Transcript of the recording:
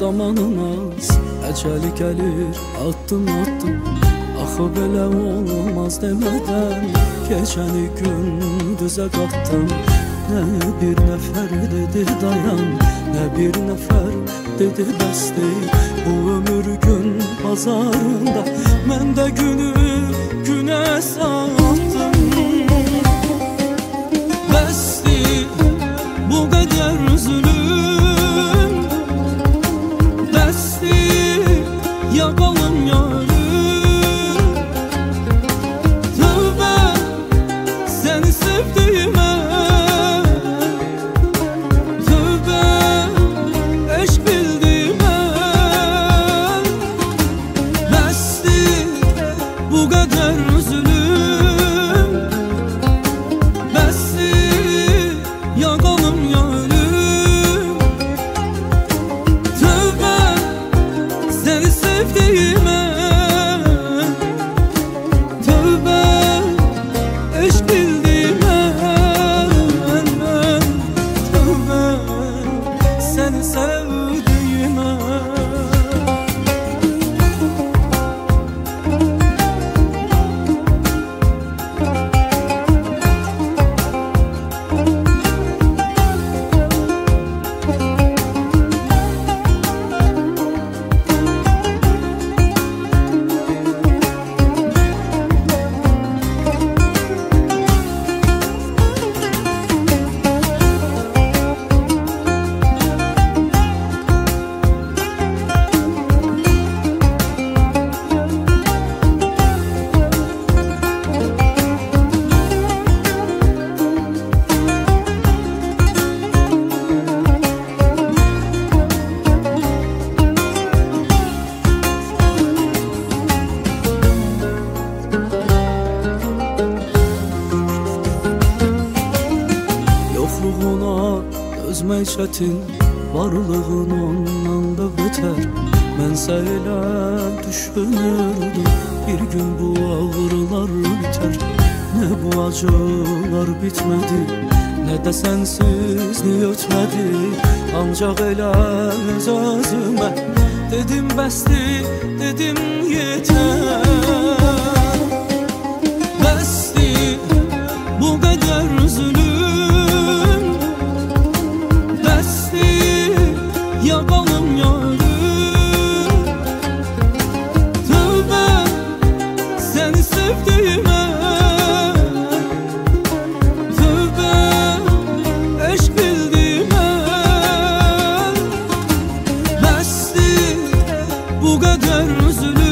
zamanımız eceli gelir attım attım. Axı belə olmaz demeden gecəni gündüzə qatdım. Ne bir nefer dedi dayan, ne bir nefer dedi bəsdi. Bu ömür gün bazarında mən də günü günə sattım. Bəsdi bu qədər zulüm, bəsdi yaqalım yarım. Tövbə səni sevdiyimə, tövbə eşq bildiyimə. Bəsdi bu qədər zulüm, bəsdi yaqalım yarım. Tövbə səni sevdiyimə, tövbə eşq bildiyimə. Tövbə səni sevdiyimə. Yoxluğuna dözmək çətin, varlığın ondan da betər. Mənsə elə düşünürdüm, bir gün bu ağrılar biter. Ne bu acılar bitmedi, ne de sensizlik ötmedi. Ancaq elə öz özümə dedim bəsdi, dedim yetər. Bəsdi bu qədər zulüm, bəsdi yaqalım yarım. Tövbə səni sevdiyimə, tövbə eşq bildiyimə. Bəsdi bu qədər zulüm,